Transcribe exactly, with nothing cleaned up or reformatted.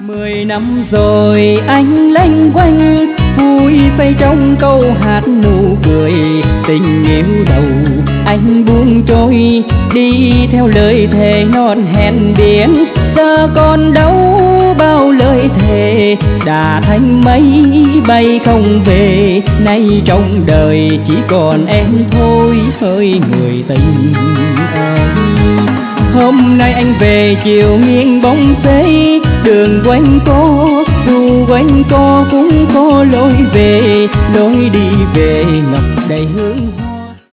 Mười năm rồi anh lênh quanh, vui say trong câu hát nụ cười. Tình yêu đầu anh buông trôi, đi theo lời thề non hẹn biển. Giờ còn đâu bao lời thề, đã thành mây bay không về. Nay trong đời chỉ còn em thôi hỡi người tình ơi. Hôm nay anh về chiều nghiêng bóng xây, đường quanh co dù quanh co cũng có lối về. Lối đi về ngập đầy hương hoa.